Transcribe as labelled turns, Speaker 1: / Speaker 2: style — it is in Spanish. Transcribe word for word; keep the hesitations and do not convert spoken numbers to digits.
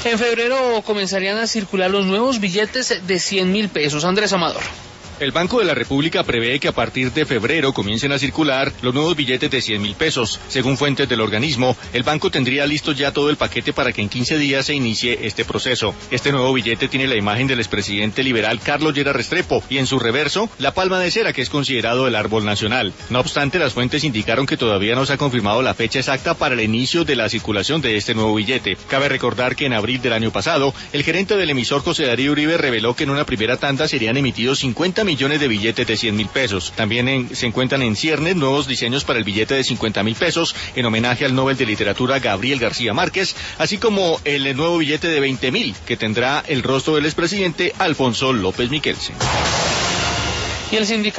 Speaker 1: En febrero comenzarían a circular los nuevos billetes de cien mil pesos. Andrés Amador.
Speaker 2: El Banco de la República prevé que a partir de febrero comiencen a circular los nuevos billetes de cien mil pesos. Según fuentes del organismo, el banco tendría listo ya todo el paquete para que en quince días se inicie este proceso. Este nuevo billete tiene la imagen del expresidente liberal Carlos Lleras Restrepo y en su reverso, la palma de cera, que es considerado el árbol nacional. No obstante, las fuentes indicaron que todavía no se ha confirmado la fecha exacta para el inicio de la circulación de este nuevo billete. Cabe recordar que en abril del año pasado, el gerente del emisor José Darío Uribe reveló que en una primera tanda serían emitidos cincuenta millones de billetes de cien mil pesos. También en, se encuentran en ciernes nuevos diseños para el billete de cincuenta mil pesos en homenaje al Nobel de Literatura Gabriel García Márquez, así como el nuevo billete de veinte mil que tendrá el rostro del expresidente Alfonso López Miquelsen.
Speaker 1: Y el sindicato